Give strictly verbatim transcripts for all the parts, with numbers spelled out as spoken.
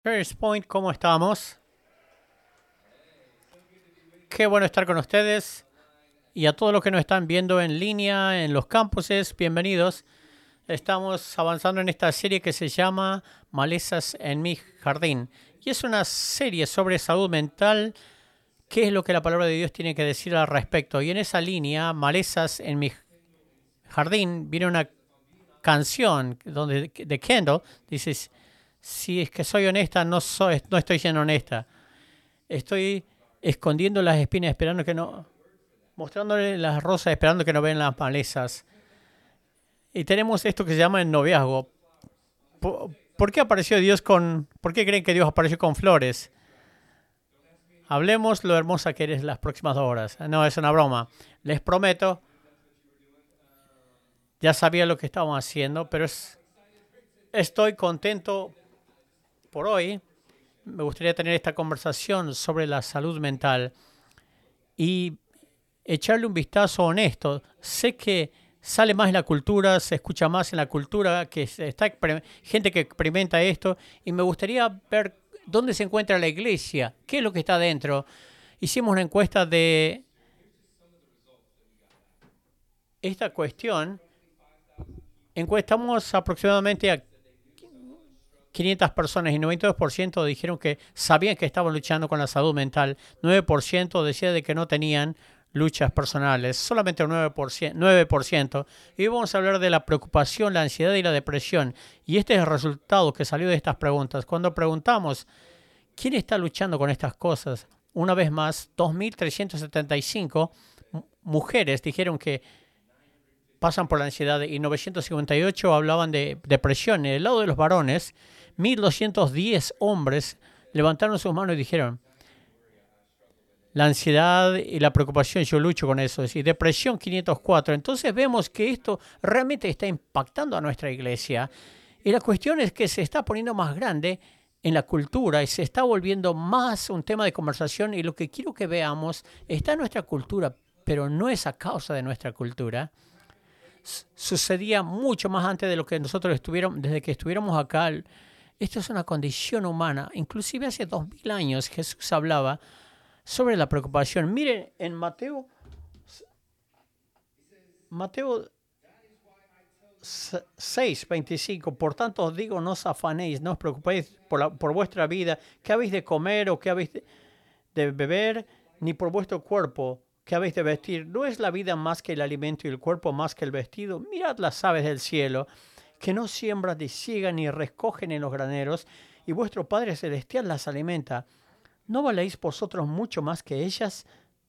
First Point, ¿cómo estamos? Qué bueno estar con ustedes y a todos los que nos están viendo en línea, en los campuses, bienvenidos. Estamos avanzando en esta serie que se llama Malezas en mi jardín. Y es una serie sobre salud mental, qué es lo que la palabra de Dios tiene que decir al respecto. Y en esa línea, Malezas en mi jardín, viene una canción donde de Kendall dice, si es que soy honesta, no, soy, no estoy siendo honesta. Estoy escondiendo las espinas, esperando que no, mostrándole las rosas, esperando que no vean las malezas. Y tenemos esto que se llama el noviazgo. ¿Por, ¿por qué apareció Dios con, por qué creen que Dios apareció con flores? Hablemos lo hermosa que eres las próximas dos horas. No, es una broma. Les prometo, ya sabía lo que estábamos haciendo, pero es, estoy contento por hoy. Me gustaría tener esta conversación sobre la salud mental y echarle un vistazo honesto. Sé que sale más en la cultura, se escucha más en la cultura, que está gente que experimenta esto, y me gustaría ver dónde se encuentra la iglesia, qué es lo que está dentro. Hicimos una encuesta de esta cuestión. Encuestamos aproximadamente a quinientas personas y noventa y dos por ciento dijeron que sabían que estaban luchando con la salud mental. nueve por ciento decía de que no tenían luchas personales, solamente un nueve por ciento, nueve por ciento. Y hoy vamos a hablar de la preocupación, la ansiedad y la depresión. Y este es el resultado que salió de estas preguntas. Cuando preguntamos, ¿quién está luchando con estas cosas? Una vez más, dos mil trescientas setenta y cinco mujeres dijeron que pasan por la ansiedad y novecientos cincuenta y ocho hablaban de depresión. En el lado de los varones, mil doscientos diez hombres levantaron sus manos y dijeron, la ansiedad y la preocupación, yo lucho con eso. Y depresión, quinientos cuatro. Entonces vemos que esto realmente está impactando a nuestra iglesia. Y la cuestión es que se está poniendo más grande en la cultura y se está volviendo más un tema de conversación. Y lo que quiero que veamos está en nuestra cultura, pero no es a causa de nuestra cultura. Sucedía mucho más antes de lo que nosotros estuviéramos, desde que estuviéramos acá. Esto es una condición humana. Inclusive hace dos mil años Jesús hablaba sobre la preocupación. Miren, en Mateo, Mateo seis, veinticinco, por tanto os digo, no os afanéis, no os preocupéis por, la, por vuestra vida, qué habéis de comer o qué habéis de, de beber, ni por vuestro cuerpo, qué habéis de vestir. ¿No es la vida más que el alimento y el cuerpo más que el vestido? Mirad las aves del cielo, que no siembran, ni ciegan, ni recogen en los graneros, y vuestro Padre Celestial las alimenta. ¿No valéis vosotros mucho más que ellas?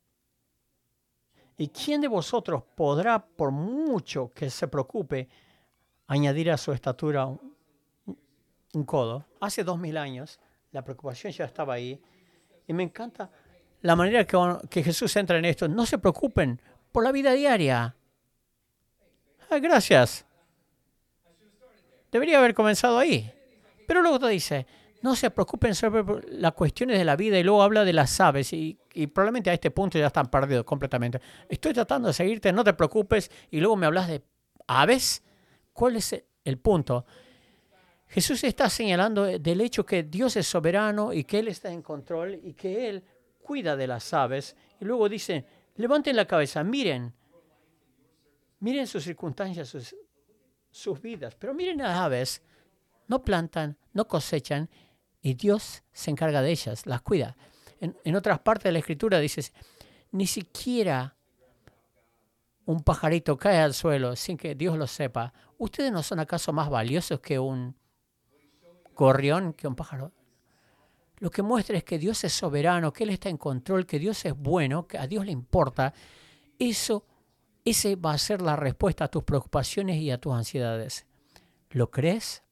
¿Y quién de vosotros podrá, por mucho que se preocupe, añadir a su estatura un, un codo? Hace dos mil años la preocupación ya estaba ahí. Y me encanta la manera que, que Jesús entra en esto. No se preocupen por la vida diaria. Ah, gracias. Debería haber comenzado ahí. Pero luego te dice, no se preocupen sobre las cuestiones de la vida, y luego habla de las aves y, y probablemente a este punto ya están perdidos completamente. Estoy tratando de seguirte, no te preocupes, y luego me hablas de aves. ¿Cuál es el punto? Jesús está señalando del hecho que Dios es soberano y que Él está en control y que Él cuida de las aves. Y luego dice, levanten la cabeza, miren, miren sus circunstancias, sus, sus vidas, pero miren las aves, no plantan, no cosechan, y Dios se encarga de ellas, las cuida. En, en otras partes de la Escritura dice, ni siquiera un pajarito cae al suelo sin que Dios lo sepa. ¿Ustedes no son acaso más valiosos que un gorrión, que un pájaro? Lo que muestra es que Dios es soberano, que Él está en control, que Dios es bueno, que a Dios le importa. Eso, ese va a ser la respuesta a tus preocupaciones y a tus ansiedades. ¿Lo crees?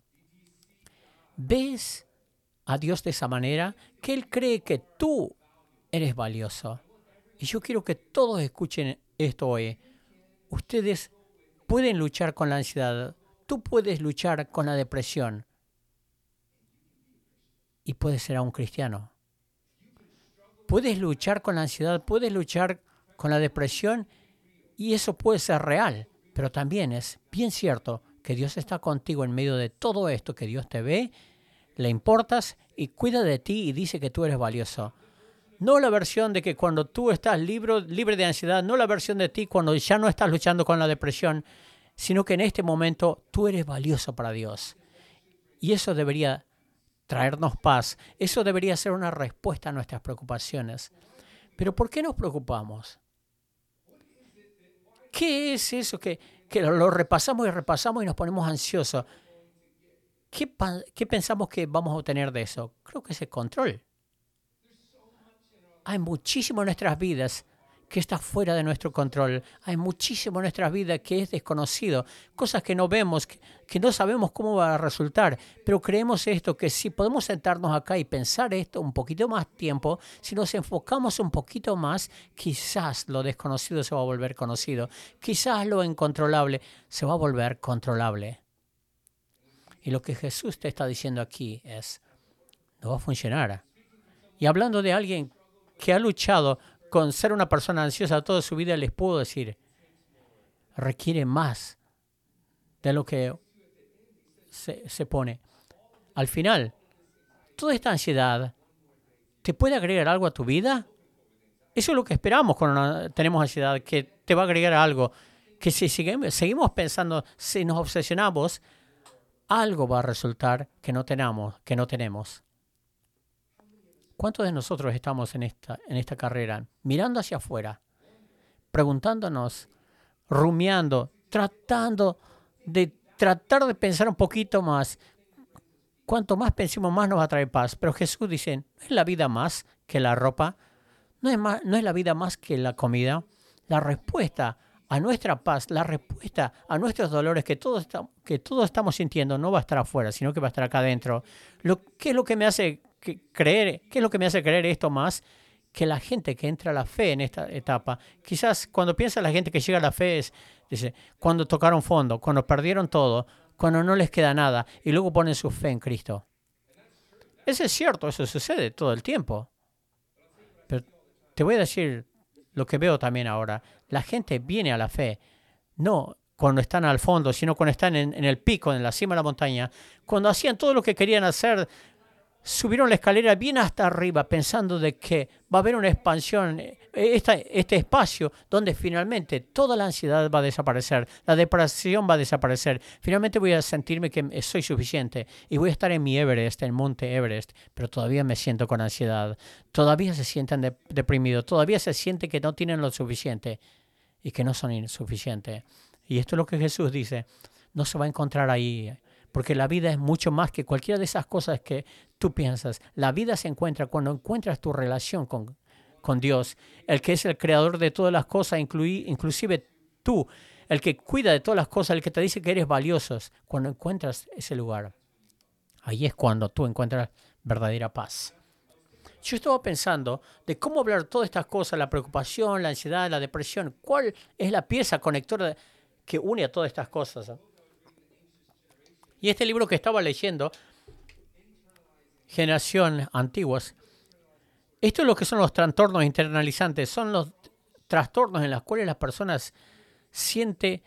¿Ves a Dios de esa manera? Que Él cree que tú eres valioso. Y yo quiero que todos escuchen esto hoy. Ustedes pueden luchar con la ansiedad. Tú puedes luchar con la depresión. Y puedes ser aún cristiano. Puedes luchar con la ansiedad, puedes luchar con la depresión, y eso puede ser real. Pero también es bien cierto que Dios está contigo en medio de todo esto, que Dios te ve, le importas y cuida de ti y dice que tú eres valioso. No la versión de que cuando tú estás libre, libre de ansiedad, no la versión de ti cuando ya no estás luchando con la depresión, sino que en este momento tú eres valioso para Dios. Y eso debería traernos paz. Eso debería ser una respuesta a nuestras preocupaciones. Pero ¿por qué nos preocupamos? ¿Qué es eso que, que lo repasamos y repasamos y nos ponemos ansiosos? ¿Qué, ¿Qué pensamos que vamos a obtener de eso? Creo que es el control. Hay muchísimo en nuestras vidas que está fuera de nuestro control. Hay muchísimo en nuestras vidas que es desconocido. Cosas que no vemos, que, que no sabemos cómo va a resultar. Pero creemos esto, que si podemos sentarnos acá y pensar esto un poquito más tiempo, si nos enfocamos un poquito más, quizás lo desconocido se va a volver conocido. Quizás lo incontrolable se va a volver controlable. Y lo que Jesús te está diciendo aquí es, no va a funcionar. Y hablando de alguien que ha luchado con ser una persona ansiosa toda su vida, les puedo decir, requiere más de lo que se, se pone. Al final, toda esta ansiedad, ¿te puede agregar algo a tu vida? Eso es lo que esperamos cuando tenemos ansiedad, que te va a agregar algo. Que si seguimos, seguimos pensando, si nos obsesionamos, algo va a resultar que no tenemos, que no tenemos. ¿Cuántos de nosotros estamos en esta, en esta carrera mirando hacia afuera, preguntándonos, rumiando, tratando de tratar de pensar un poquito más? Cuanto más pensemos, más nos va a traer paz. Pero Jesús dice, ¿no es la vida más que la ropa? ¿No es, más, no es la vida más que la comida? La respuesta a nuestra paz, la respuesta a nuestros dolores que todos, que todos estamos sintiendo no va a estar afuera, sino que va a estar acá adentro. Lo, ¿Qué es lo que me hace que creer? ¿Qué es lo que me hace creer esto más? Que la gente que entra a la fe en esta etapa, quizás cuando piensa la gente que llega a la fe es, dice, cuando tocaron fondo, cuando perdieron todo, cuando no les queda nada, y luego ponen su fe en Cristo. Eso es cierto, eso sucede todo el tiempo. Pero te voy a decir lo que veo también ahora. La gente viene a la fe, no cuando están al fondo, sino cuando están en, en el pico, en la cima de la montaña, cuando hacían todo lo que querían hacer. Subieron la escalera bien hasta arriba pensando de que va a haber una expansión, esta, este espacio donde finalmente toda la ansiedad va a desaparecer, la depresión va a desaparecer. Finalmente voy a sentirme que soy suficiente y voy a estar en mi Everest, en el monte Everest, pero todavía me siento con ansiedad. Todavía se sienten de, deprimidos, todavía se siente que no tienen lo suficiente y que no son insuficientes. Y esto es lo que Jesús dice, no se va a encontrar ahí. Porque la vida es mucho más que cualquiera de esas cosas que tú piensas. La vida se encuentra cuando encuentras tu relación con, con Dios, el que es el creador de todas las cosas, incluí, inclusive tú, el que cuida de todas las cosas, el que te dice que eres valioso. Cuando encuentras ese lugar, ahí es cuando tú encuentras verdadera paz. Yo estaba pensando de cómo hablar todas estas cosas, la preocupación, la ansiedad, la depresión. ¿Cuál es la pieza conectora que une a todas estas cosas? Y este libro que estaba leyendo, Generación Antiguas, esto es lo que son los trastornos internalizantes. Son los trastornos en los cuales las personas sienten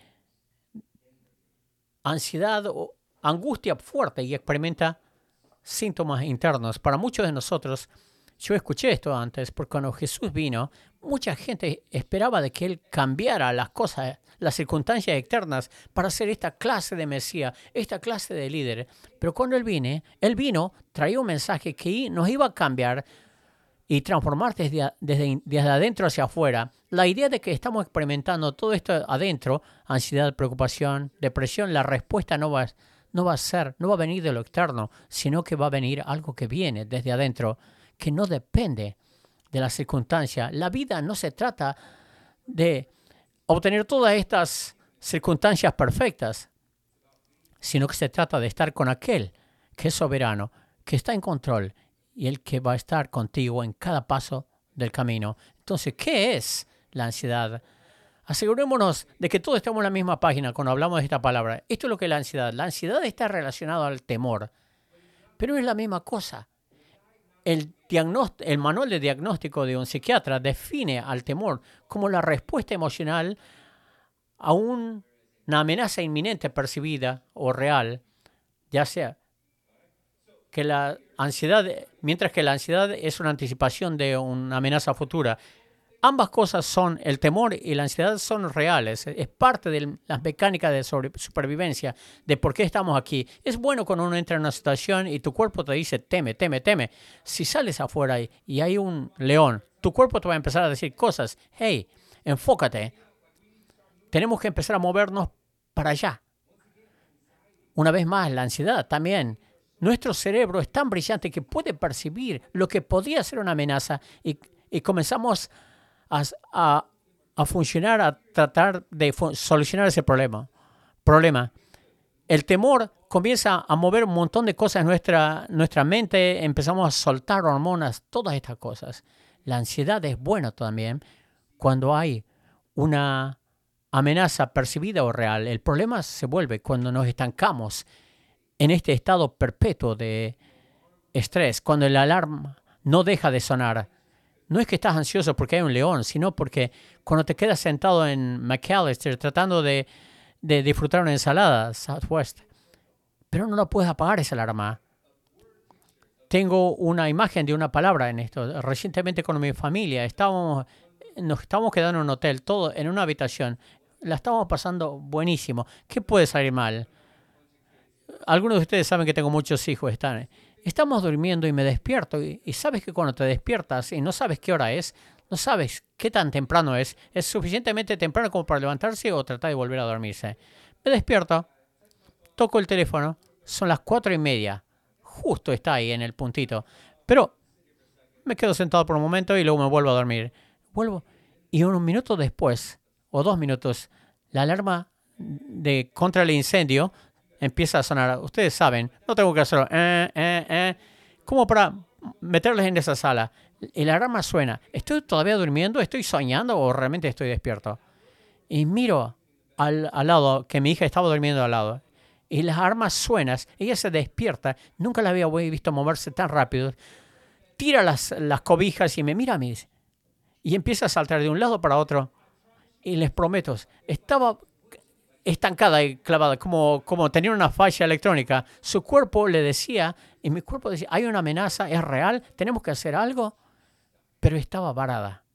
ansiedad o angustia fuerte y experimenta síntomas internos. Para muchos de nosotros, yo escuché esto antes, porque cuando Jesús vino, mucha gente esperaba de que Él cambiara las cosas, las circunstancias externas para ser esta clase de Mesías, esta clase de líder. Pero cuando Él vine, Él vino, traía un mensaje que nos iba a cambiar y transformar desde, desde, desde adentro hacia afuera. La idea de que estamos experimentando todo esto adentro, ansiedad, preocupación, depresión, la respuesta no va, no va a ser, no va a venir de lo externo, sino que va a venir algo que viene desde adentro, que no depende de la circunstancia. La vida no se trata de obtener todas estas circunstancias perfectas, sino que se trata de estar con aquel que es soberano, que está en control y el que va a estar contigo en cada paso del camino. Entonces, ¿qué es la ansiedad? Asegurémonos de que todos estamos en la misma página cuando hablamos de esta palabra. Esto es lo que es la ansiedad. La ansiedad está relacionada al temor, pero es la misma cosa. El, el manual de diagnóstico de un psiquiatra define al temor como la respuesta emocional a un, una amenaza inminente percibida o real, ya sea que la ansiedad, mientras que la ansiedad es una anticipación de una amenaza futura. Ambas cosas son, el temor y la ansiedad son reales. Es parte de las mecánicas de sobre, supervivencia, de por qué estamos aquí. Es bueno cuando uno entra en una situación y tu cuerpo te dice, teme, teme, teme. Si sales afuera y, y hay un león, tu cuerpo te va a empezar a decir cosas. Hey, enfócate. Tenemos que empezar a movernos para allá. Una vez más, la ansiedad también. Nuestro cerebro es tan brillante que puede percibir lo que podría ser una amenaza y, y comenzamos a, a, a funcionar, a tratar de solucionar ese problema. problema. El temor comienza a mover un montón de cosas en nuestra, nuestra mente, empezamos a soltar hormonas, todas estas cosas. La ansiedad es buena también cuando hay una amenaza percibida o real. El problema se vuelve cuando nos estancamos en este estado perpetuo de estrés, cuando la alarma no deja de sonar. No es que estás ansioso porque hay un león, sino porque cuando te quedas sentado en McAllister tratando de, de disfrutar una ensalada, Southwest, pero no lo puedes apagar esa alarma. Tengo una imagen de una palabra en esto. Recientemente con mi familia estábamos, nos estábamos quedando en un hotel, todo en una habitación. La estábamos pasando buenísimo. ¿Qué puede salir mal? Algunos de ustedes saben que tengo muchos hijos. Están, estamos durmiendo y me despierto. Y, y sabes que cuando te despiertas y no sabes qué hora es, no sabes qué tan temprano es, es suficientemente temprano como para levantarse o tratar de volver a dormirse. Me despierto, toco el teléfono, son las cuatro y media. Justo está ahí en el puntito. Pero me quedo sentado por un momento y luego me vuelvo a dormir. Vuelvo y unos minutos después, o dos minutos, la alarma de contra el incendio empieza a sonar. Ustedes saben, no tengo que hacerlo. Eh, eh, eh, como para meterles en esa sala. Y la alarma suena. ¿Estoy todavía durmiendo? ¿Estoy soñando o realmente estoy despierto? Y miro al, al lado, que mi hija estaba durmiendo al lado. Y las alarmas suenan. Ella se despierta. Nunca la había visto moverse tan rápido. Tira las, las cobijas y me mira a mí. Y empieza a saltar de un lado para otro. Y les prometo, estaba estancada y clavada, como, como tenía una falla electrónica. Su cuerpo le decía, y mi cuerpo decía, hay una amenaza, es real, tenemos que hacer algo. Pero estaba varada.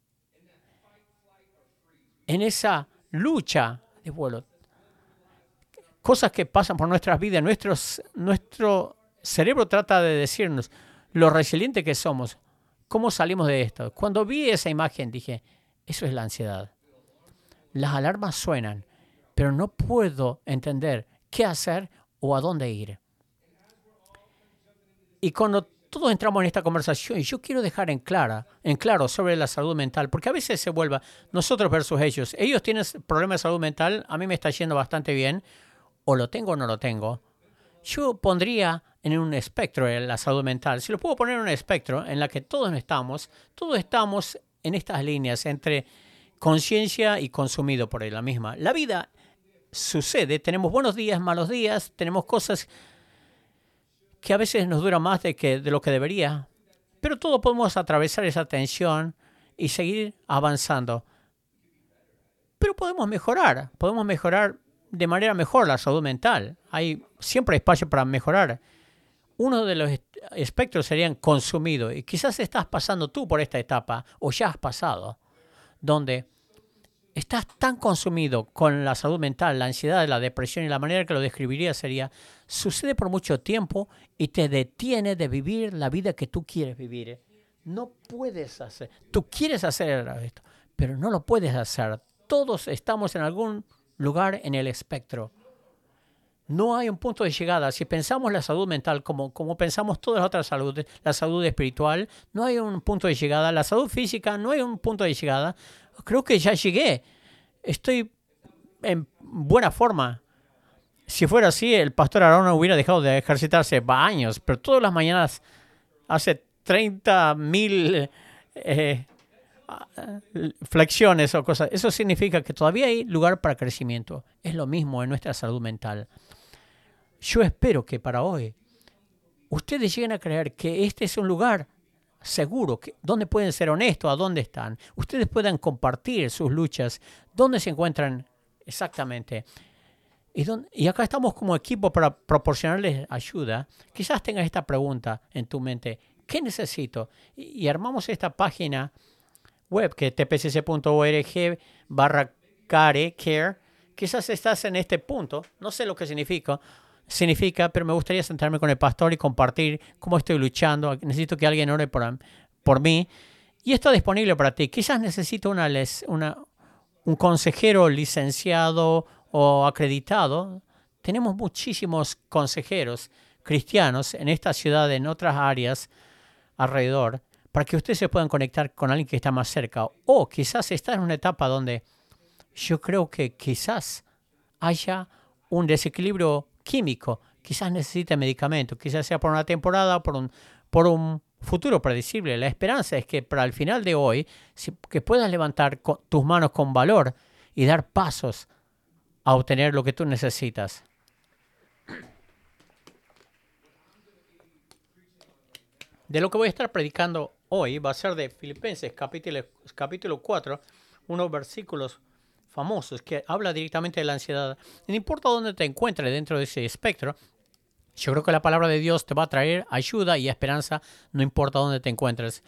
En esa lucha de vuelo. Cosas que pasan por nuestras vidas, nuestros, nuestro cerebro trata de decirnos lo resiliente que somos. ¿Cómo salimos de esto? Cuando vi esa imagen dije, eso es la ansiedad. Las alarmas suenan, pero no puedo entender qué hacer o a dónde ir. Y cuando todos entramos en esta conversación, yo quiero dejar en, clara, en claro sobre la salud mental, porque a veces se vuelve nosotros versus ellos. Ellos tienen problemas de salud mental, a mí me está yendo bastante bien, o lo tengo o no lo tengo. Yo pondría en un espectro la salud mental. Si lo puedo poner en un espectro en la que todos estamos, todos estamos en estas líneas entre conciencia y consumido por la misma. La vida sucede, tenemos buenos días, malos días, tenemos cosas que a veces nos duran más de, que, de lo que debería, pero todos podemos atravesar esa tensión y seguir avanzando. Pero podemos mejorar, podemos mejorar de manera mejor la salud mental. Hay siempre hay espacio para mejorar. Uno de los espectros serían consumido, y quizás estás pasando tú por esta etapa, o ya has pasado, donde estás tan consumido con la salud mental, la ansiedad, la depresión, y la manera que lo describiría sería, sucede por mucho tiempo y te detiene de vivir la vida que tú quieres vivir. No puedes hacer, tú quieres hacer esto, pero no lo puedes hacer. Todos estamos en algún lugar en el espectro. No hay un punto de llegada. Si pensamos la salud mental como, como pensamos todas las otras saludes, la salud espiritual, no hay un punto de llegada. La salud física, no hay un punto de llegada. Creo que ya llegué. Estoy en buena forma. Si fuera así, el pastor Aarón hubiera dejado de ejercitarse años, pero todas las mañanas hace treinta mil eh, flexiones o cosas. Eso significa que todavía hay lugar para crecimiento. Es lo mismo en nuestra salud mental. Yo espero que para hoy ustedes lleguen a creer que este es un lugar seguro, que, donde pueden ser honestos, a dónde están. Ustedes puedan compartir sus luchas, dónde se encuentran exactamente. Y, don, y acá estamos como equipo para proporcionarles ayuda. Quizás tengas esta pregunta en tu mente. ¿Qué necesito? Y, y armamos esta página web que es t p c c punto org barra care, care. Quizás estás en este punto. No sé lo que significa, significa, pero me gustaría sentarme con el pastor y compartir cómo estoy luchando. Necesito que alguien ore por, por mí. Y está disponible para ti. Quizás necesito una, una, un consejero licenciado o acreditado. Tenemos muchísimos consejeros cristianos en esta ciudad, en otras áreas alrededor, para que ustedes se puedan conectar con alguien que está más cerca. O quizás está en una etapa donde yo creo que quizás haya un desequilibrio químico. Quizás necesite medicamentos. Quizás sea por una temporada o por un, por un futuro predecible. La esperanza es que para el final de hoy, si, que puedas levantar con, tus manos con valor y dar pasos a obtener lo que tú necesitas. De lo que voy a estar predicando hoy va a ser de Filipenses capítulo, capítulo cuatro, unos versículos famosos que habla directamente de la ansiedad. No importa dónde te encuentres dentro de ese espectro, yo creo que la palabra de Dios te va a traer ayuda y esperanza, no importa dónde te encuentres.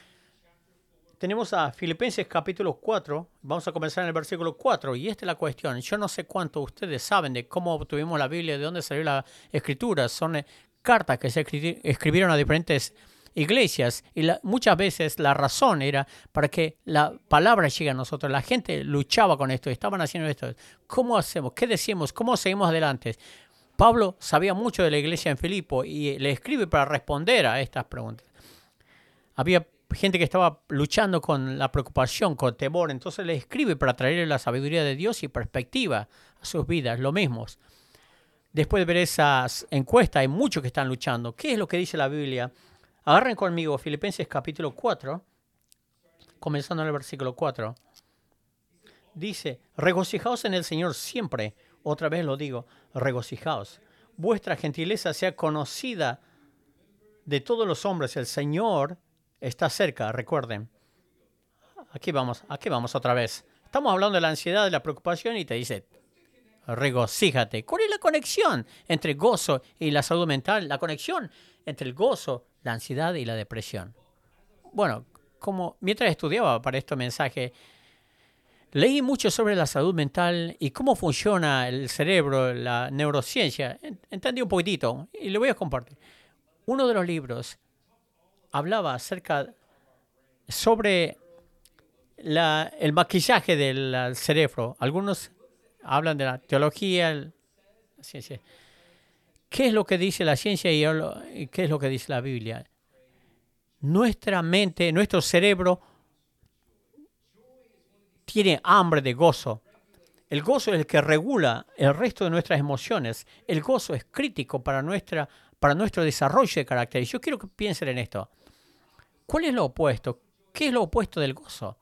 Tenemos a Filipenses capítulo cuatro, vamos a comenzar en el versículo cuatro, y esta es la cuestión. Yo no sé cuánto ustedes saben de cómo obtuvimos la Biblia, de dónde salió la Escritura. Son eh, cartas que se escri- escribieron a diferentes iglesias, y la, muchas veces la razón era para que la palabra llegue a nosotros. La gente luchaba con esto, estaban haciendo esto. ¿Cómo hacemos? ¿Qué decimos? ¿Cómo seguimos adelante? Pablo sabía mucho de la iglesia en Filipo y le escribe para responder a estas preguntas. Había gente que estaba luchando con la preocupación, con temor, entonces le escribe para traerle la sabiduría de Dios y perspectiva a sus vidas, lo mismo. Después de ver esas encuestas, hay muchos que están luchando. ¿Qué es lo que dice la Biblia? Agarren conmigo Filipenses capítulo cuatro, comenzando en el versículo cuatro. Dice, regocijaos en el Señor siempre. Otra vez lo digo, regocijaos. Vuestra gentileza sea conocida de todos los hombres. El Señor está cerca, recuerden. Aquí vamos, aquí vamos otra vez. Estamos hablando de la ansiedad, de la preocupación y te dice, regocíjate. ¿Cuál es la conexión entre gozo y la salud mental? La conexión entre el gozo, la ansiedad y la depresión. Bueno, como mientras estudiaba para este mensaje, leí mucho sobre la salud mental y cómo funciona el cerebro, la neurociencia. Entendí un poquitito y le voy a compartir. Uno de los libros hablaba acerca sobre la, el maquillaje del cerebro. Algunos hablan de la teología, la ciencia. ¿Qué es lo que dice la ciencia y qué es lo que dice la Biblia? Nuestra mente, nuestro cerebro tiene hambre de gozo. El gozo es el que regula el resto de nuestras emociones. El gozo es crítico para, nuestra, para nuestro desarrollo de carácter. Y yo quiero que piensen en esto. ¿Cuál es lo opuesto? ¿Qué es lo opuesto del gozo?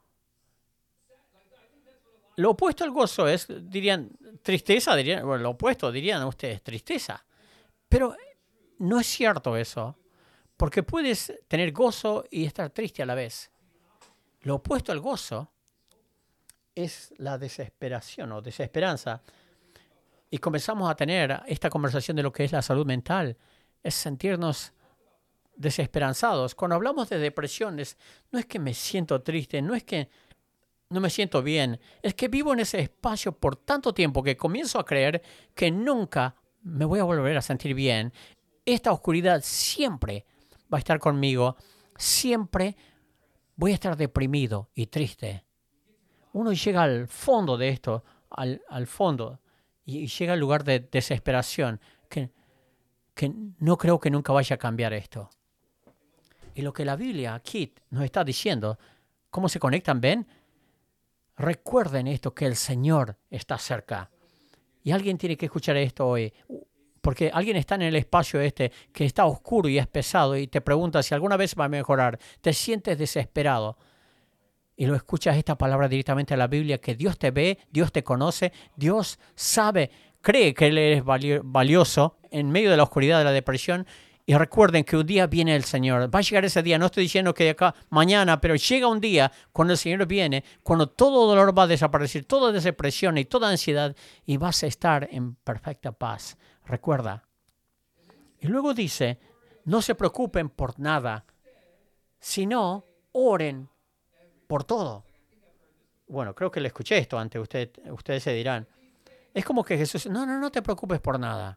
Lo opuesto al gozo es, dirían, tristeza. Dirían, bueno, lo opuesto, dirían ustedes, tristeza. Pero no es cierto eso. Porque puedes tener gozo y estar triste a la vez. Lo opuesto al gozo es la desesperación o desesperanza. Y comenzamos a tener esta conversación de lo que es la salud mental. Es sentirnos desesperanzados. Cuando hablamos de depresiones, no es que me siento triste, no es que no me siento bien. Es que vivo en ese espacio por tanto tiempo que comienzo a creer que nunca me voy a volver a sentir bien. Esta oscuridad siempre va a estar conmigo. Siempre voy a estar deprimido y triste. Uno llega al fondo de esto, al, al fondo, y llega al lugar de desesperación, que, que no creo que nunca vaya a cambiar esto. Y lo que la Biblia aquí nos está diciendo, ¿cómo se conectan? ¿Ven? Recuerden esto, que el Señor está cerca. Y alguien tiene que escuchar esto hoy, porque alguien está en el espacio este que está oscuro y es pesado y te pregunta si alguna vez va a mejorar. Te sientes desesperado. Y lo escuchas esta palabra directamente a la Biblia, que Dios te ve, Dios te conoce, Dios sabe, cree que Él es valioso en medio de la oscuridad de la depresión Y recuerden que un día viene el Señor. Va a llegar ese día. No estoy diciendo que de acá mañana, pero llega un día cuando el Señor viene, cuando todo dolor va a desaparecer, toda depresión y toda ansiedad, y vas a estar en perfecta paz. Recuerda. Y luego dice, no se preocupen por nada, sino oren por todo. Bueno, creo que le escuché esto antes. Usted, ustedes se dirán. Es como que Jesús, no, no, no te preocupes por nada.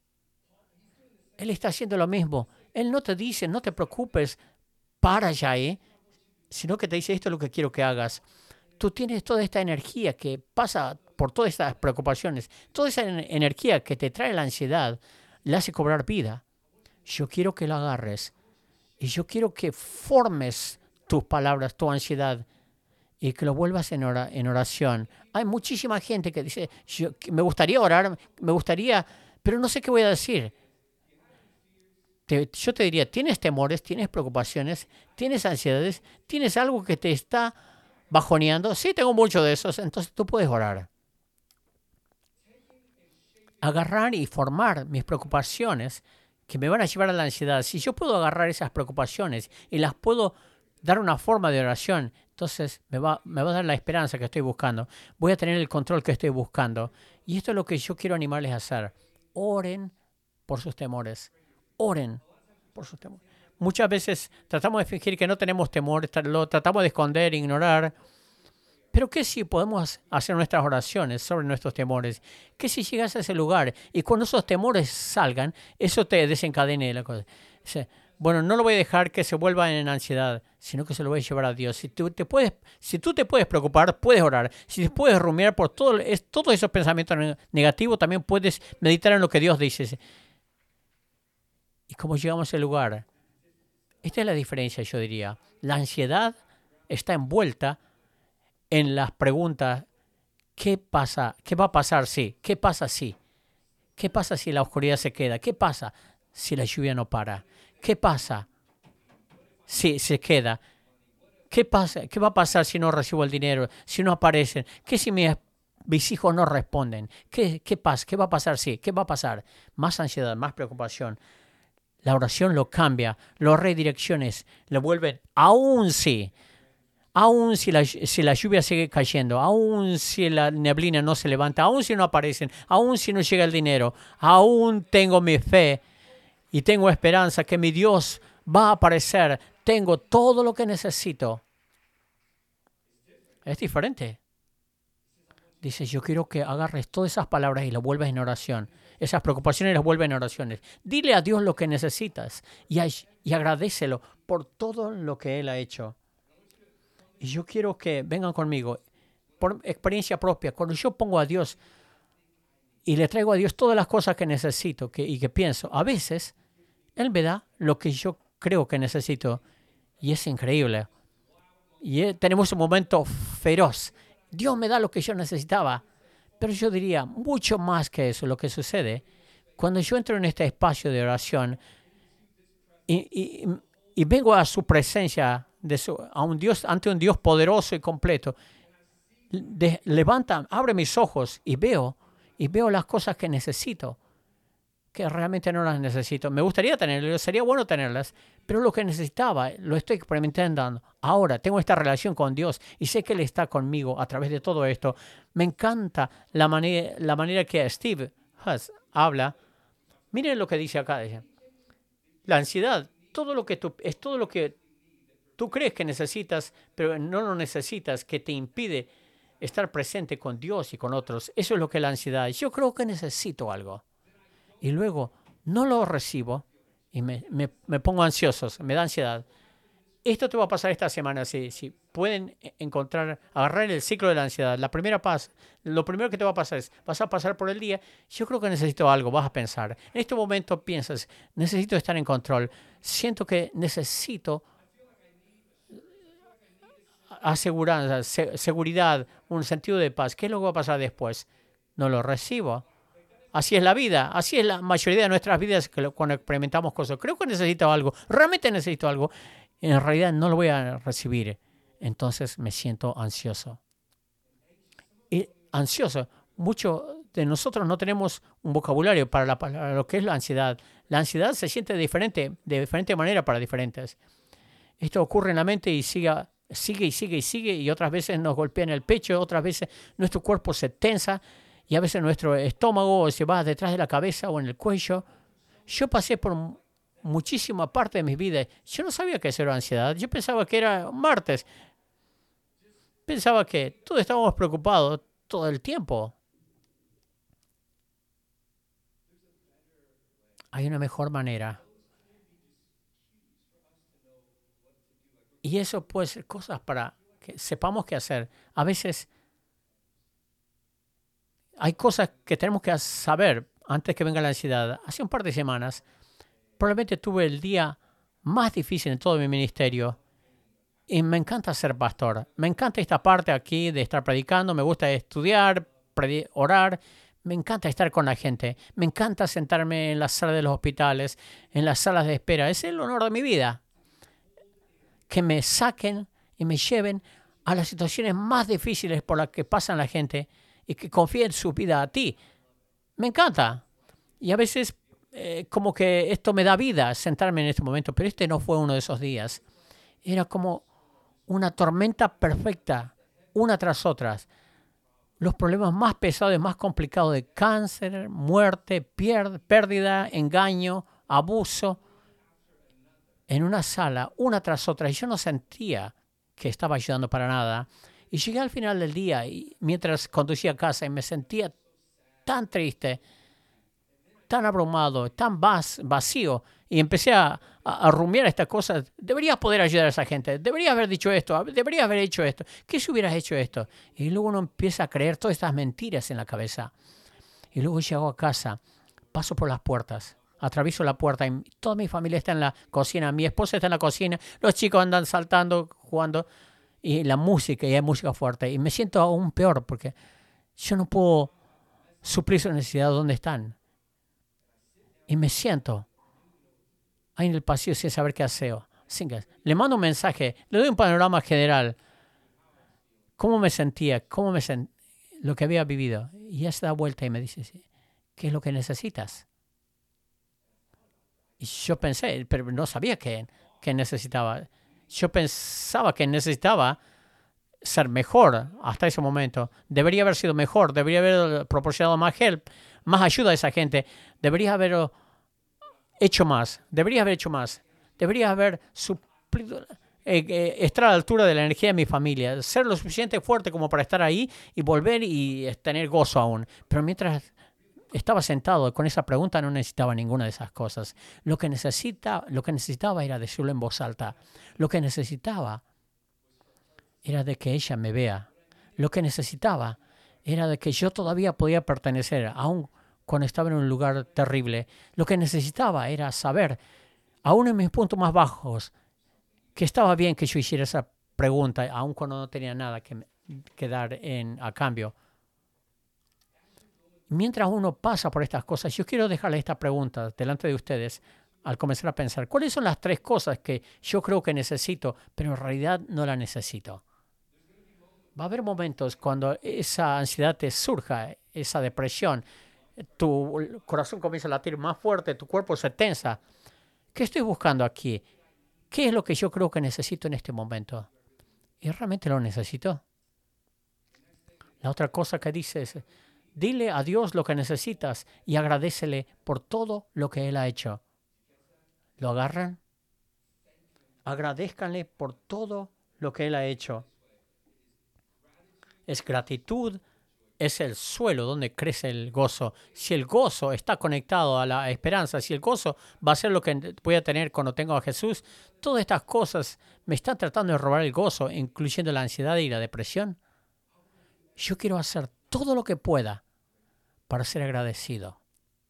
Él está haciendo lo mismo. Él no te dice, no te preocupes, para ya, ¿eh? Sino que te dice, esto es lo que quiero que hagas. Tú tienes toda esta energía que pasa por todas estas preocupaciones, toda esa energía que te trae la ansiedad, la hace cobrar vida. Yo quiero que la agarres y yo quiero que formes tus palabras, tu ansiedad, y que lo vuelvas en, ora, en oración. Hay muchísima gente que dice, yo, me gustaría orar, me gustaría, pero no sé qué voy a decir. Te, yo te diría, ¿tienes temores, tienes preocupaciones, tienes ansiedades, tienes algo que te está bajoneando? Sí, tengo mucho de esos, entonces tú puedes orar. Agarrar y formar mis preocupaciones que me van a llevar a la ansiedad. Si yo puedo agarrar esas preocupaciones y las puedo dar una forma de oración, entonces me va, me va a dar la esperanza que estoy buscando. Voy a tener el control que estoy buscando. Y esto es lo que yo quiero animarles a hacer. Oren por sus temores. Oren por sus temores. Muchas veces tratamos de fingir que no tenemos temor, lo tratamos de esconder, ignorar. Pero ¿qué si podemos hacer nuestras oraciones sobre nuestros temores? ¿Qué si llegas a ese lugar y cuando esos temores salgan, eso te desencadene la cosa? O sea, bueno, no lo voy a dejar que se vuelva en ansiedad, sino que se lo voy a llevar a Dios. Si tú te puedes, si tú te puedes preocupar, puedes orar. Si te puedes rumiar por todo, es, todos esos pensamientos negativos, también puedes meditar en lo que Dios dice. ¿Y cómo llegamos a ese lugar? Esta es la diferencia, yo diría. La ansiedad está envuelta en las preguntas, ¿qué pasa? ¿Qué va a pasar si? ¿Qué pasa si? ¿Qué pasa si la oscuridad se queda? ¿Qué pasa si la lluvia no para? ¿Qué pasa si se queda? ¿Qué pasa? ¿Qué va a pasar si no recibo el dinero? Si no aparecen? ¿Qué si mis, mis hijos no responden? ¿Qué, qué pasa? ¿Qué va a pasar si? ¿Qué va a pasar? Más ansiedad, más preocupación. La oración lo cambia, lo redirecciones, lo vuelven aún sí. Aún si la, si la lluvia sigue cayendo, aún si la neblina no se levanta, aún si no aparecen, aún si no llega el dinero, aún tengo mi fe y tengo esperanza que mi Dios va a aparecer. Tengo todo lo que necesito. Es diferente. Dice, yo quiero que agarres todas esas palabras y las vuelvas en oración. Esas preocupaciones las vuelves en oraciones. Dile a Dios lo que necesitas y, y agradécelo por todo lo que Él ha hecho. Y yo quiero que vengan conmigo, por experiencia propia, cuando yo pongo a Dios y le traigo a Dios todas las cosas que necesito que, y que pienso, a veces Él me da lo que yo creo que necesito y es increíble. Y eh, tenemos un momento feroz. Dios me da lo que yo necesitaba, pero yo diría mucho más que eso. Lo que sucede cuando yo entro en este espacio de oración y, y, y vengo a su presencia, de su, a un Dios, ante un Dios poderoso y completo, de, levanta, abre mis ojos y veo, y veo las cosas que necesito, que realmente no las necesito. Me gustaría tenerlas, sería bueno tenerlas, pero lo que necesitaba lo estoy experimentando. Ahora tengo esta relación con Dios y sé que Él está conmigo a través de todo esto. Me encanta la manera, la manera que Steve Huss habla. Miren lo que dice acá. Dice, la ansiedad, todo lo que tú, es todo lo que tú crees que necesitas, pero no lo necesitas, que te impide estar presente con Dios y con otros. Eso es lo que es la ansiedad. Yo creo que necesito algo. Y luego no lo recibo y me, me, me pongo ansioso, me da ansiedad. Esto te va a pasar esta semana. Si, si pueden encontrar, agarrar el ciclo de la ansiedad. La primera paz, lo primero que te va a pasar es, vas a pasar por el día. Yo creo que necesito algo, vas a pensar. En este momento piensas, necesito estar en control. Siento que necesito aseguranza, se, seguridad, un sentido de paz. ¿Qué es lo que va a pasar después? No lo recibo. Así es la vida, así es la mayoría de nuestras vidas que lo, cuando experimentamos cosas. Creo que necesito algo, realmente necesito algo. En realidad no lo voy a recibir. Entonces me siento ansioso. Y ansioso, muchos de nosotros no tenemos un vocabulario para, la, para lo que es la ansiedad. La ansiedad se siente diferente, de diferente manera para diferentes. Esto ocurre en la mente y sigue, sigue y sigue y sigue, y otras veces nos golpea en el pecho, otras veces nuestro cuerpo se tensa, y a veces nuestro estómago se va detrás de la cabeza o en el cuello. Yo pasé por muchísima parte de mi vida. Yo no sabía que eso era ansiedad. Yo pensaba que era martes. Pensaba que todos estábamos preocupados todo el tiempo. Hay una mejor manera. Y eso puede ser cosas para que sepamos qué hacer. A veces hay cosas que tenemos que saber antes que venga la ansiedad. Hace un par de semanas, probablemente tuve el día más difícil en todo mi ministerio. Y me encanta ser pastor. Me encanta esta parte aquí de estar predicando. Me gusta estudiar, orar. Me encanta estar con la gente. Me encanta sentarme en las salas de los hospitales, en las salas de espera. Es el honor de mi vida. Que me saquen y me lleven a las situaciones más difíciles por las que pasan la gente y que confíen su vida a ti. Me encanta. Y a veces eh, como que esto me da vida sentarme en este momento, pero este no fue uno de esos días. Era como una tormenta perfecta, una tras otra. Los problemas más pesados y más complicados de cáncer, muerte, pier- pérdida, engaño, abuso, en una sala, una tras otra. Y yo no sentía que estaba ayudando para nada. Y llegué al final del día y mientras conducía a casa y me sentía tan triste, tan abrumado, tan vacío. Y empecé a, a, a rumiar estas cosas. Deberías poder ayudar a esa gente. Deberías haber dicho esto. Deberías haber hecho esto. ¿Qué si hubieras hecho esto? Y luego uno empieza a creer todas estas mentiras en la cabeza. Y luego llego a casa. Paso por las puertas. Atravieso la puerta y toda mi familia está en la cocina. Mi esposa está en la cocina. Los chicos andan saltando, jugando. Y la música, y hay música fuerte. Y me siento aún peor porque yo no puedo suplir su necesidad donde están. Y me siento ahí en el pasillo sin saber qué hacer. Le mando un mensaje, le doy un panorama general. ¿Cómo me sentía? ¿Cómo me sent... lo que había vivido? Y ella se da vuelta y me dice, ¿qué es lo que necesitas? Y yo pensé, pero no sabía qué, qué necesitaba. Yo pensaba que necesitaba ser mejor hasta ese momento. Debería haber sido mejor, debería haber proporcionado más help, más ayuda a esa gente. Debería haber hecho más, debería haber hecho más. Debería haber suplido, eh, eh, estar a la altura de la energía de mi familia, ser lo suficiente fuerte como para estar ahí y volver y tener gozo aún. Pero mientras estaba sentado con esa pregunta no necesitaba ninguna de esas cosas. Lo que, necesita, lo que necesitaba era decirlo en voz alta. Lo que necesitaba era de que ella me vea. Lo que necesitaba era de que yo todavía podía pertenecer, aún cuando estaba en un lugar terrible. Lo que necesitaba era saber, aún en mis puntos más bajos, que estaba bien que yo hiciera esa pregunta, aún cuando no tenía nada que, que dar en, a cambio. Mientras uno pasa por estas cosas, yo quiero dejarle esta pregunta delante de ustedes al comenzar a pensar, ¿cuáles son las tres cosas que yo creo que necesito, pero en realidad no las necesito? Va a haber momentos cuando esa ansiedad te surja, esa depresión, tu corazón comienza a latir más fuerte, tu cuerpo se tensa. ¿Qué estoy buscando aquí? ¿Qué es lo que yo creo que necesito en este momento? ¿Y realmente lo necesito? La otra cosa que dice es, dile a Dios lo que necesitas y agradécele por todo lo que Él ha hecho. ¿Lo agarran? Agradézcanle por todo lo que Él ha hecho. Es gratitud, es el suelo donde crece el gozo. Si el gozo está conectado a la esperanza, si el gozo va a ser lo que voy a tener cuando tengo a Jesús, todas estas cosas me están tratando de robar el gozo, incluyendo la ansiedad y la depresión. Yo quiero hacer todo lo que pueda para ser agradecido.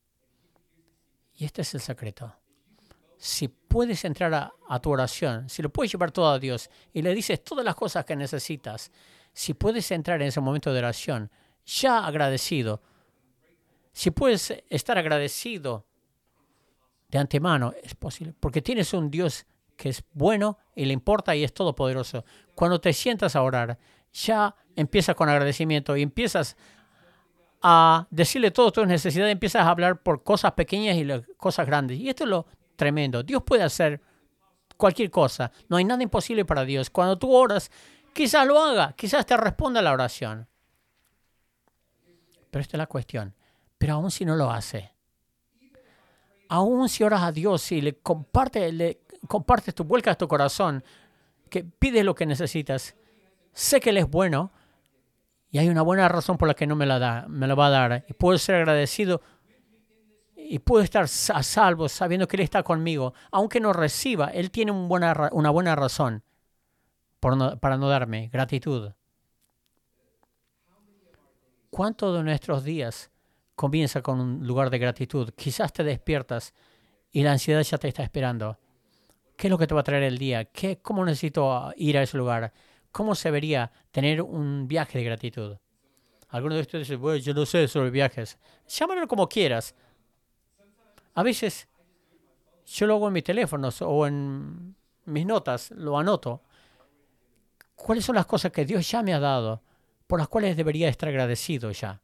Y este es el secreto. Si puedes entrar a, a tu oración, si lo puedes llevar todo a Dios y le dices todas las cosas que necesitas, si puedes entrar en ese momento de oración ya agradecido, si puedes estar agradecido de antemano, es posible, porque tienes un Dios que es bueno y le importa y es todopoderoso. Cuando te sientas a orar, ya empiezas con agradecimiento y empiezas a decirle todas tus necesidades, empiezas a hablar por cosas pequeñas y lo- cosas grandes. Y esto es lo tremendo. Dios puede hacer cualquier cosa. No hay nada imposible para Dios. Cuando tú oras, quizás lo haga, quizás te responda la oración. Pero esta es la cuestión. Pero aún si no lo hace, aún si oras a Dios y le compartes, le compartes tu, vuelcas tu corazón, que pides lo que necesitas, sé que Él es bueno y hay una buena razón por la que no me la da, me lo va a dar. Y puedo ser agradecido y puedo estar a salvo sabiendo que Él está conmigo. Aunque no reciba, Él tiene un buena, una buena razón por no, para no darme gratitud. ¿Cuántos de nuestros días comienza con un lugar de gratitud? Quizás te despiertas y la ansiedad ya te está esperando. ¿Qué es lo que te va a traer el día? ¿Qué, ¿Cómo necesito ir a ese lugar? ¿Cómo se vería tener un viaje de gratitud? Algunos de ustedes dicen, bueno, yo no sé sobre viajes. Llámalo como quieras. A veces yo lo hago en mis teléfonos o en mis notas, lo anoto. ¿Cuáles son las cosas que Dios ya me ha dado, por las cuales debería estar agradecido ya?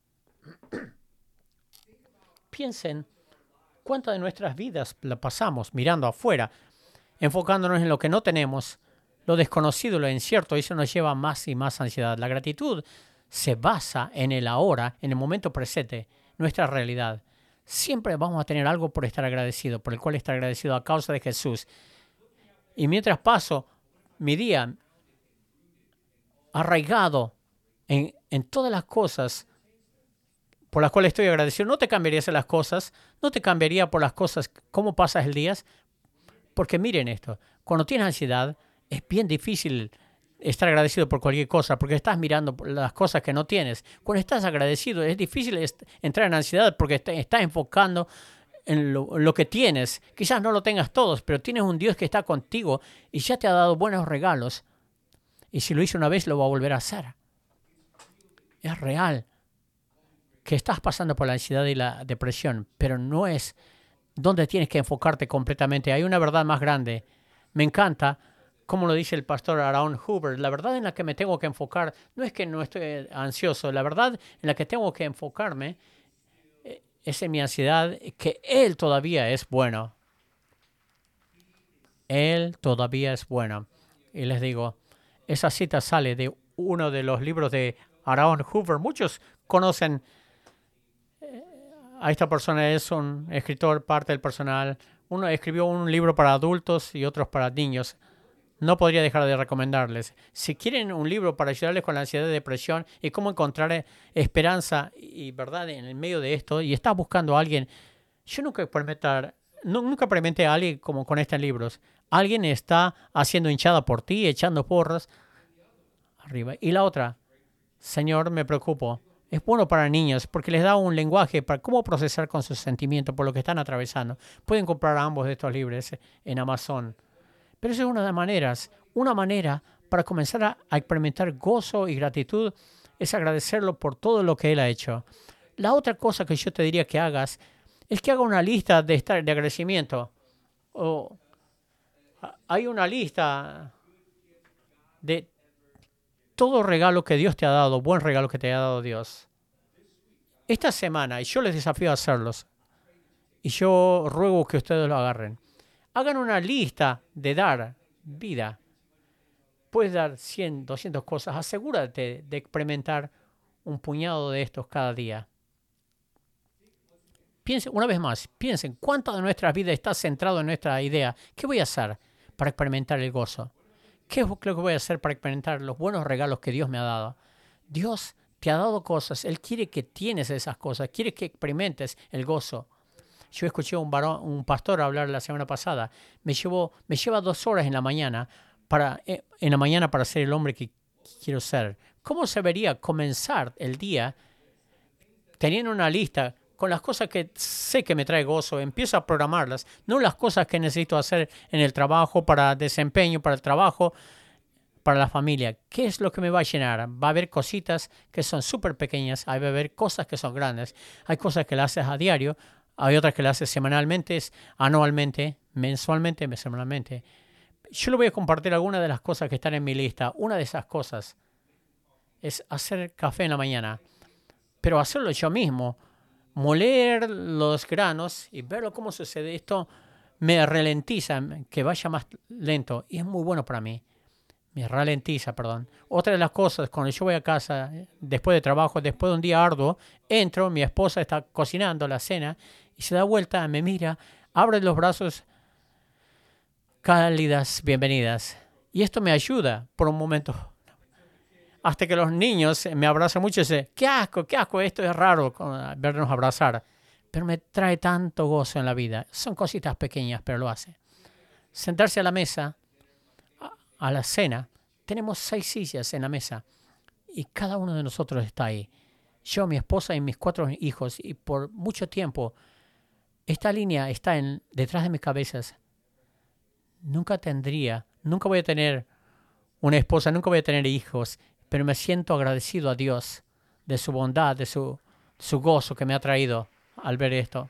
Piensen cuántas de nuestras vidas la pasamos mirando afuera, enfocándonos en lo que no tenemos, lo desconocido, lo incierto, y eso nos lleva a más y más ansiedad. La gratitud se basa en el ahora, en el momento presente, nuestra realidad. Siempre vamos a tener algo por estar agradecido, por el cual estar agradecido a causa de Jesús. Y mientras paso mi día arraigado en, en todas las cosas por las cuales estoy agradecido, no te cambiarías las cosas, no te cambiaría por las cosas, cómo pasas el día, porque miren esto, cuando tienes ansiedad es bien difícil estar agradecido por cualquier cosa, porque estás mirando las cosas que no tienes. Cuando estás agradecido es difícil est- entrar en ansiedad porque te estás enfocando en lo, lo que tienes. Quizás no lo tengas todos, pero tienes un Dios que está contigo y ya te ha dado buenos regalos. Y si lo hizo una vez, lo va a volver a hacer. Es real que estás pasando por la ansiedad y la depresión, pero no es donde tienes que enfocarte completamente. Hay una verdad más grande. Me encanta, como lo dice el pastor Aaron Hoover, la verdad en la que me tengo que enfocar no es que no estoy ansioso, la verdad en la que tengo que enfocarme eh, es en mi ansiedad, que Él todavía es bueno. Él todavía es bueno. Y les digo, esa cita sale de uno de los libros de Aaron Hoover. Muchos conocen a esta persona, es un escritor, parte del personal. Uno escribió un libro para adultos y otros para niños. No podría dejar de recomendarles. Si quieren un libro para ayudarles con la ansiedad y depresión y cómo encontrar esperanza y verdad en el medio de esto, y estás buscando a alguien, yo nunca experimentar, no, nunca experimenté a alguien como con estos libros. Alguien está haciendo hinchada por ti, echando porras arriba. Y la otra, Señor, me preocupo. Es bueno para niños porque les da un lenguaje para cómo procesar con sus sentimientos por lo que están atravesando. Pueden comprar ambos de estos libros en Amazon. Pero esa es una de las maneras. Una manera para comenzar a, a experimentar gozo y gratitud es agradecerlo por todo lo que Él ha hecho. La otra cosa que yo te diría que hagas es que haga una lista de, estar, de agradecimiento. O, hay una lista de todo regalo que Dios te ha dado, buen regalo que te ha dado Dios. Esta semana, y yo les desafío a hacerlos, y yo ruego que ustedes lo agarren, hagan una lista de dar vida. Puedes dar cien, doscientas cosas. Asegúrate de experimentar un puñado de estos cada día. Piensen, una vez más, piensen, ¿cuánto de nuestra vida está centrado en nuestra idea? ¿Qué voy a hacer para experimentar el gozo? ¿Qué es lo que voy a hacer para experimentar los buenos regalos que Dios me ha dado? Dios te ha dado cosas. Él quiere que tienes esas cosas. Quiere que experimentes el gozo. Yo escuché a un, varón, un pastor hablar la semana pasada. Me, llevó, me lleva dos horas en la mañana para, en la mañana para ser el hombre que quiero ser. ¿Cómo se vería comenzar el día teniendo una lista con las cosas que sé que me trae gozo? Empiezo a programarlas, no las cosas que necesito hacer en el trabajo, para desempeño, para el trabajo, para la familia. ¿Qué es lo que me va a llenar? Va a haber cositas que son súper pequeñas, hay va a haber cosas que son grandes, hay cosas que las haces a diario, hay otras que las haces semanalmente, anualmente, mensualmente, semanalmente. Yo le voy a compartir algunas de las cosas que están en mi lista. Una de esas cosas es hacer café en la mañana. pero hacerlo yo mismo, moler los granos y verlo cómo sucede, esto me ralentiza, que vaya más lento y es muy bueno para mí. Me ralentiza, perdón. Otra de las cosas, cuando yo voy a casa, después de trabajo, después de un día arduo, entro, mi esposa está cocinando la cena y se da vuelta, me mira, abre los brazos, cálidas, bienvenidas. Y esto me ayuda por un momento. Hasta que los niños me abrazan mucho y dicen, qué asco, qué asco, esto es raro vernos abrazar. Pero me trae tanto gozo en la vida. Son cositas pequeñas, pero lo hace. Sentarse a la mesa, a la cena, tenemos seis sillas en la mesa y cada uno de nosotros está ahí. Yo, mi esposa y mis cuatro hijos, y por mucho tiempo esta línea está en, detrás de mis cabezas. Nunca tendría, nunca voy a tener una esposa, nunca voy a tener hijos, pero me siento agradecido a Dios de su bondad, de su, su gozo que me ha traído al ver esto.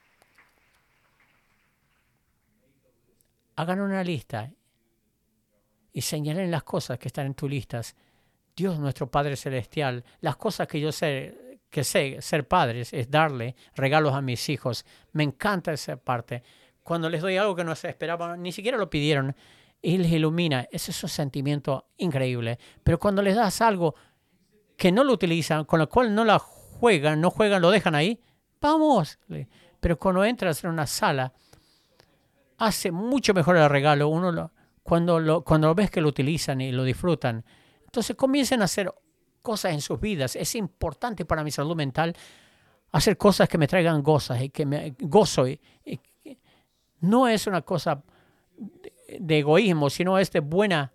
Hagan una lista y señalen las cosas que están en tus listas. Dios, nuestro Padre Celestial, las cosas que yo sé, que sé ser padres, es darle regalos a mis hijos. Me encanta esa parte. Cuando les doy algo que no se esperaba, ni siquiera lo pidieron, y les ilumina. Ese es un sentimiento increíble. Pero cuando les das algo que no lo utilizan, con lo cual no la juegan, no juegan, lo dejan ahí, vamos. Pero cuando entras en una sala, hace mucho mejor el regalo. Uno lo, cuando, lo, cuando lo ves que lo utilizan y lo disfrutan. Entonces comiencen a hacer cosas en sus vidas. Es importante para mi salud mental hacer cosas que me traigan gozos y que me gozo. Y, y, no es una cosa de, de egoísmo, sino es de buena,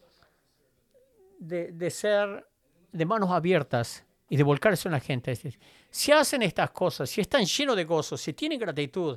de, de ser de manos abiertas y de volcarse en la gente. Si hacen estas cosas, si están llenos de gozo, si tienen gratitud,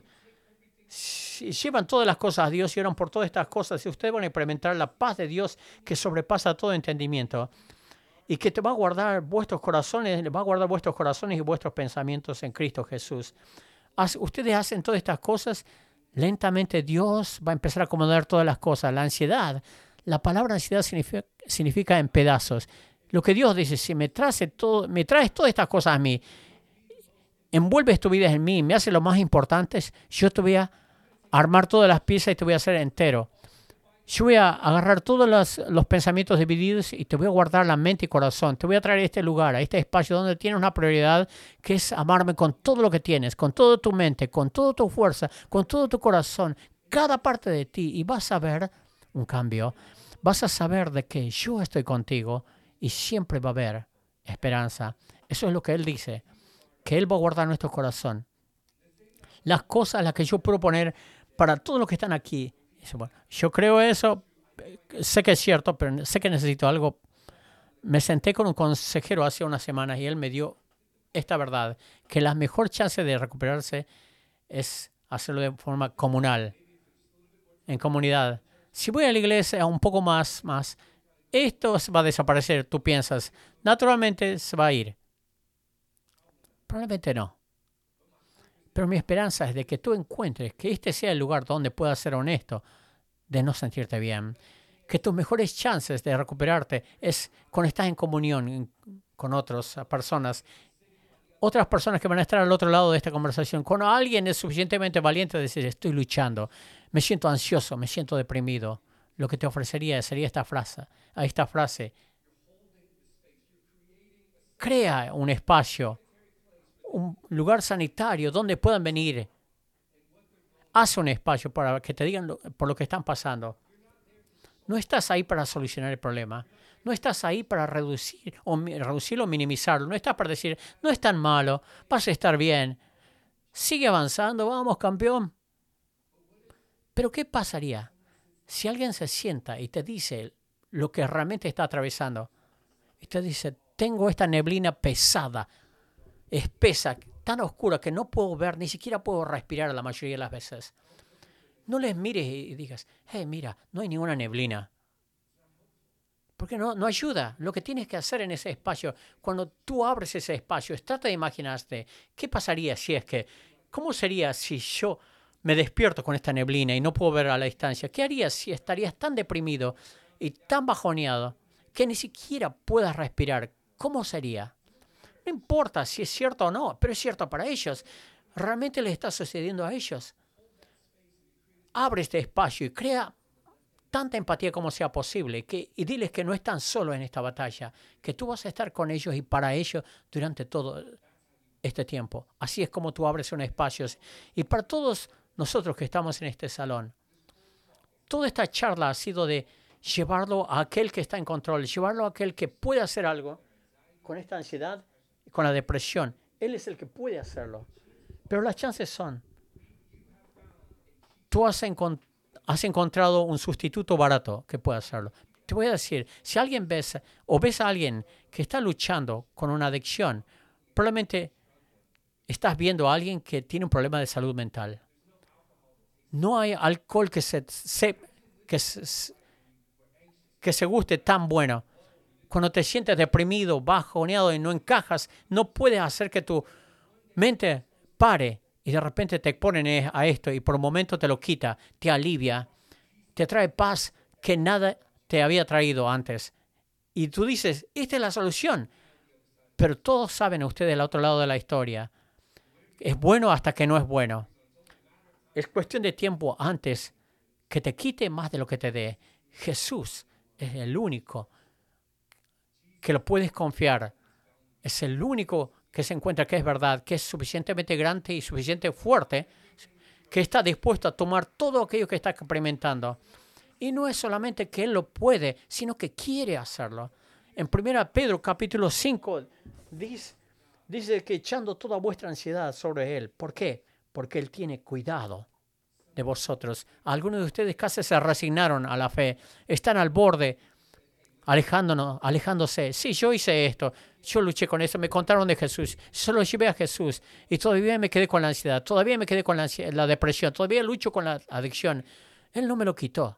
si llevan todas las cosas a Dios y oran por todas estas cosas, si ustedes van a experimentar la paz de Dios que sobrepasa todo entendimiento y que te va a guardar vuestros corazones, va a guardar vuestros corazones y vuestros pensamientos en Cristo Jesús. Ustedes hacen todas estas cosas, lentamente Dios va a empezar a acomodar todas las cosas. La ansiedad, la palabra ansiedad significa, significa en pedazos. Lo que Dios dice, si me traes, todo, me traes todas estas cosas a mí, envuelves tu vida en mí, me haces lo más importante, yo te voy a armar todas las piezas y te voy a hacer entero. Yo voy a agarrar todos los, los pensamientos divididos y te voy a guardar la mente y corazón. Te voy a traer a este lugar, a este espacio donde tienes una prioridad que es amarme con todo lo que tienes, con toda tu mente, con toda tu fuerza, con todo tu corazón, cada parte de ti. Y vas a ver un cambio. Vas a saber de que yo estoy contigo y siempre va a haber esperanza. Eso es lo que Él dice, que Él va a guardar nuestro corazón. Las cosas, las que yo puedo poner para todos los que están aquí. Bueno, yo creo eso, sé que es cierto, pero sé que necesito algo. Me senté con un consejero hace unas semanas y él me dio esta verdad, que la mejor chance de recuperarse es hacerlo de forma comunal, en comunidad. Si voy a la iglesia un poco más, más, esto va a desaparecer, tú piensas, naturalmente se va a ir. Probablemente no. Pero mi esperanza es de que tú encuentres que este sea el lugar donde puedas ser honesto, de no sentirte bien. Que tus mejores chances de recuperarte es cuando estás en comunión con otras personas, otras personas que van a estar al otro lado de esta conversación. Cuando alguien es suficientemente valiente de decir, estoy luchando, me siento ansioso, me siento deprimido, lo que te ofrecería sería esta frase, esta frase. Crea un espacio, un lugar sanitario donde puedan venir. Haz un espacio para que te digan lo, por lo que están pasando. No estás ahí para solucionar el problema. No estás ahí para reducir o reducirlo o minimizarlo. No estás para decir, no es tan malo, vas a estar bien. Sigue avanzando, vamos, campeón. Pero ¿qué pasaría si alguien se sienta y te dice lo que realmente está atravesando? Y te dice, tengo esta neblina pesada, espesa, tan oscura que no puedo ver, ni siquiera puedo respirar la mayoría de las veces. No les mires y digas, hey, mira, no hay ninguna neblina. Porque no, no ayuda. Lo que tienes que hacer en ese espacio, cuando tú abres ese espacio, trata de imaginarte, ¿qué pasaría si es que, cómo sería si yo me despierto con esta neblina y no puedo ver a la distancia? ¿Qué harías si estarías tan deprimido y tan bajoneado que ni siquiera puedas respirar? ¿Cómo sería? No importa si es cierto o no, pero es cierto para ellos. Realmente les está sucediendo a ellos. Abre este espacio y crea tanta empatía como sea posible que, y diles que no están solos en esta batalla, que tú vas a estar con ellos y para ellos durante todo este tiempo. Así es como tú abres un espacio. Y para todos nosotros que estamos en este salón, toda esta charla ha sido de llevarlo a aquel que está en control, llevarlo a aquel que puede hacer algo con esta ansiedad y con la depresión. Él es el que puede hacerlo. Pero las chances son, tú has, encont has encontrado un sustituto barato que puede hacerlo. Te voy a decir, si alguien ves o ves a alguien que está luchando con una adicción, probablemente estás viendo a alguien que tiene un problema de salud mental. No hay alcohol que se, se, que se, que se guste tan bueno. Cuando te sientes deprimido, bajoneado y no encajas, no puedes hacer que tu mente pare y de repente te ponen a esto y por un momento te lo quita, te alivia, te trae paz que nada te había traído antes. Y tú dices, esta es la solución. Pero todos saben ustedes al otro lado de la historia. Es bueno hasta que no es bueno. Es cuestión de tiempo antes que te quite más de lo que te dé. Jesús es el único que lo puedes confiar. Es el único que se encuentra que es verdad, que es suficientemente grande y suficientemente fuerte, que está dispuesto a tomar todo aquello que está experimentando. Y no es solamente que Él lo puede, sino que quiere hacerlo. En primera Pedro capítulo cinco dice, dice que echando toda vuestra ansiedad sobre Él. ¿Por qué? Porque Él tiene cuidado de vosotros. Algunos de ustedes casi se resignaron a la fe. Están al borde, alejándonos, alejándose. Sí, yo hice esto. Yo luché con eso. Me contaron de Jesús. Solo llevé a Jesús. Y todavía me quedé con la ansiedad. Todavía me quedé con la, la depresión. Todavía lucho con la adicción. Él no me lo quitó.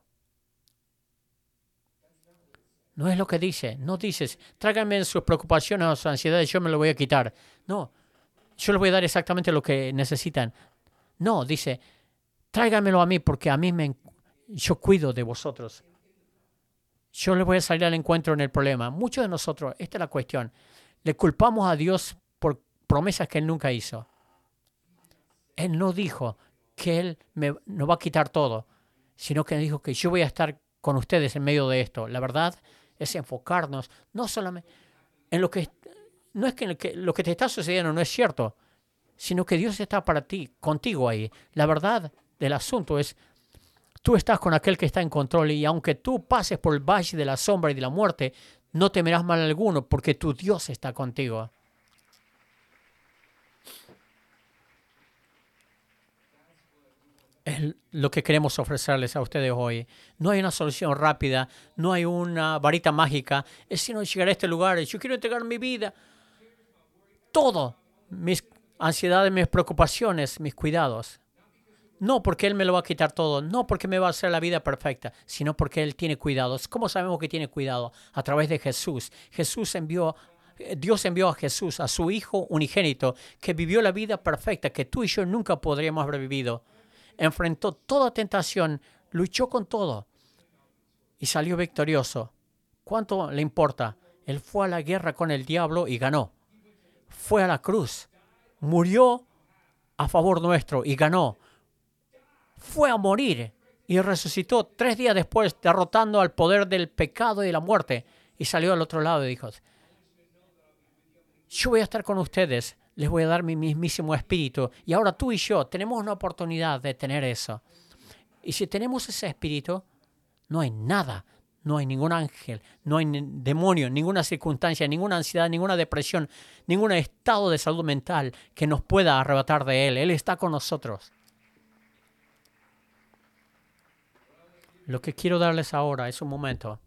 No es lo que dice. No dices, tráiganme sus preocupaciones o sus ansiedades, yo me lo voy a quitar. No, yo les voy a dar exactamente lo que necesitan. No, dice, tráiganmelo a mí porque a mí me, yo cuido de vosotros. Yo les voy a salir al encuentro en el problema. Muchos de nosotros, esta es la cuestión, le culpamos a Dios por promesas que Él nunca hizo. Él no dijo que Él me, nos va a quitar todo, sino que dijo que yo voy a estar con ustedes en medio de esto. La verdad es enfocarnos no solamente en lo que, no es que lo, que lo que te está sucediendo no es cierto, sino que Dios está para ti, contigo ahí. La verdad del asunto es, tú estás con aquel que está en control y aunque tú pases por el valle de la sombra y de la muerte, no temerás mal alguno porque tu Dios está contigo. Es lo que queremos ofrecerles a ustedes hoy. No hay una solución rápida, no hay una varita mágica. Es sino llegar a este lugar, yo quiero entregar mi vida, todo, mis ansiedades, mis preocupaciones, mis cuidados. No porque Él me lo va a quitar todo, no porque me va a hacer la vida perfecta, sino porque Él tiene cuidados. ¿Cómo sabemos que tiene cuidado? A través de Jesús. Jesús envió, Dios envió a Jesús, a su Hijo unigénito, que vivió la vida perfecta que tú y yo nunca podríamos haber vivido. Enfrentó toda tentación, luchó con todo y salió victorioso. ¿Cuánto le importa? Él fue a la guerra con el diablo y ganó. Fue a la cruz, murió a favor nuestro y ganó. Fue a morir y resucitó tres días después, derrotando al poder del pecado y de la muerte. Y salió al otro lado y dijo, yo voy a estar con ustedes. Les voy a dar mi mismísimo espíritu. Y ahora tú y yo tenemos una oportunidad de tener eso. Y si tenemos ese espíritu, no hay nada, no hay ningún ángel, no hay demonio, ninguna circunstancia, ninguna ansiedad, ninguna depresión, ningún estado de salud mental que nos pueda arrebatar de Él. Él está con nosotros. Lo que quiero darles ahora es un momento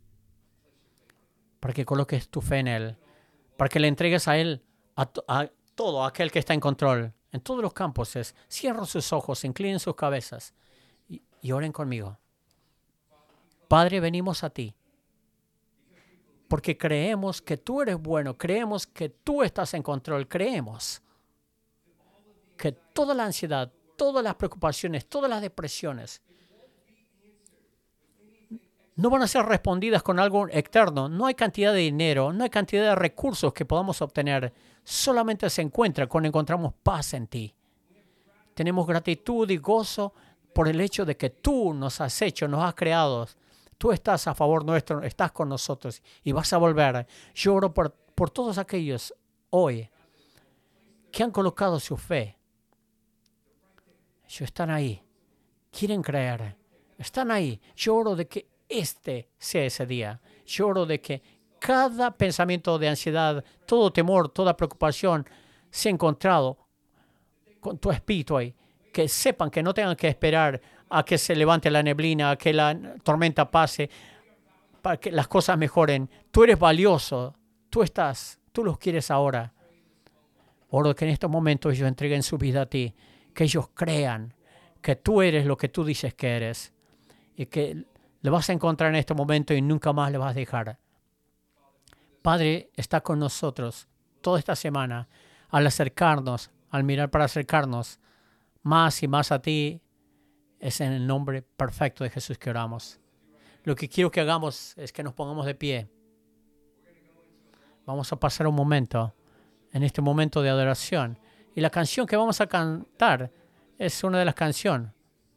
para que coloques tu fe en Él, para que le entregues a Él a, a todo aquel que está en control, en todos los campos. Es, cierren sus ojos, inclinen sus cabezas y, y oren conmigo. Padre, venimos a ti porque creemos que tú eres bueno, creemos que tú estás en control, creemos que toda la ansiedad, todas las preocupaciones, todas las depresiones no van a ser respondidas con algo externo. No hay cantidad de dinero, no hay cantidad de recursos que podamos obtener. Solamente se encuentra cuando encontramos paz en ti. Tenemos gratitud y gozo por el hecho de que tú nos has hecho, nos has creado. Tú estás a favor nuestro, estás con nosotros y vas a volver. Yo oro por, por todos aquellos hoy que han colocado su fe. Ellos están ahí, quieren creer, están ahí. Yo oro de que este sea ese día. Yo oro de que cada pensamiento de ansiedad, todo temor, toda preocupación sea encontrado con tu espíritu ahí. Que sepan que no tengan que esperar a que se levante la neblina, a que la tormenta pase, para que las cosas mejoren. Tú eres valioso, tú estás, tú los quieres ahora. Oro que en estos momentos ellos entreguen su vida a ti, que ellos crean que tú eres lo que tú dices que eres y que le vas a encontrar en este momento y nunca más le vas a dejar. Padre, está con nosotros toda esta semana al acercarnos, al mirar para acercarnos más y más a ti. Es en el nombre perfecto de Jesús que oramos. Lo que quiero que hagamos es que nos pongamos de pie. Vamos a pasar un momento, en este momento de adoración. Y la canción que vamos a cantar es una de las canciones.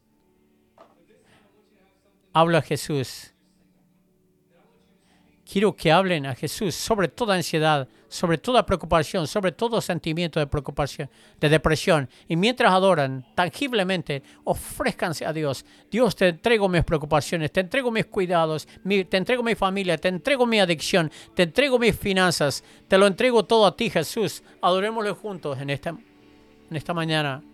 Habla a Jesús. Quiero que hablen a Jesús sobre toda ansiedad, sobre toda preocupación, sobre todo sentimiento de preocupación, de depresión. Y mientras adoran, tangiblemente, ofrézcanse a Dios. Dios, te entrego mis preocupaciones, te entrego mis cuidados, mi, te entrego mi familia, te entrego mi adicción, te entrego mis finanzas. Te lo entrego todo a ti, Jesús. Adorémoslo juntos en esta, en esta mañana.